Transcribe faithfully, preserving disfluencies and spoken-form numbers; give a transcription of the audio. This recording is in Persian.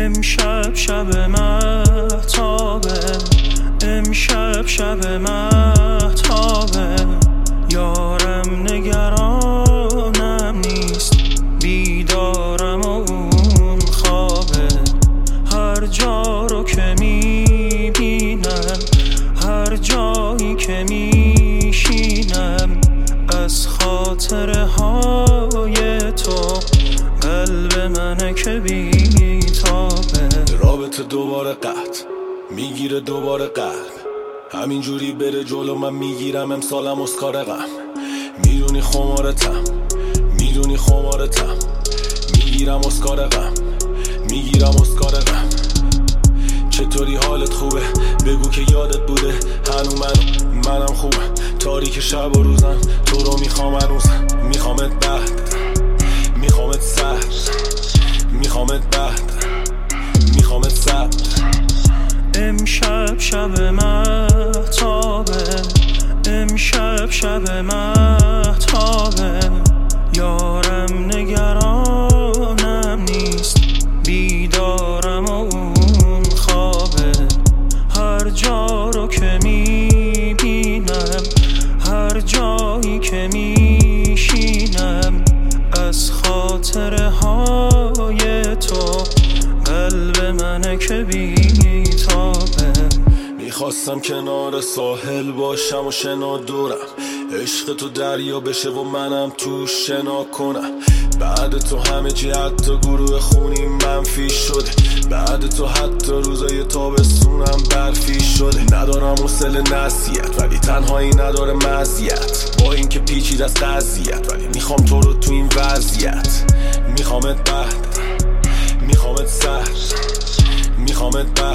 امشب شب مهتابه، امشب شب مهتابه، یارم نگرانم نیست، بیدارم و اون خوابه. هر جا رو که میبینم، هر جایی که میشینم، از خاطره های تو قلب منه که بیتابه. رابطه دوباره قطع میگیره، دوباره قلب همینجوری بره جلو، من میگیرم امسالم اسکار غم. میدونی خمارتم، میدونی خمارتم، میگیرم اسکار غم، میگیرم اسکار غم. چطوری حالت خوبه؟ بگو که یادت بوده هنو منو منم خوبم. تاریک شب و روزم تو رو میخوام هنوزم، میخوامت بعد، میخوامت سر، میخوامت بعد، میخوامت سر. امشب شب مهتابه، امشب شب مهتابه، یارم نگرانم نیست، بیدارم و اون خوابه. هر جا رو که میبینم، هر جایی که میشینم، از خاطره های تو قلب منه که بیتابه. میخواستم کنار ساحل باشم و شنا دورم، عشق تو دریا بشه و منم تو شنا کنم. بعد تو همه چی حتی گروه خونی منفی شده، بعد تو حتی روزای تابستونم برفی شده. ندارم حوصله نصیحت ولی تنهایی نداره مزیت، با این که پیچید از قضیت ولی میخوام تو رو تو این وضعیت. میخوامت بعد، میخوامت سر، میخوامت بعد.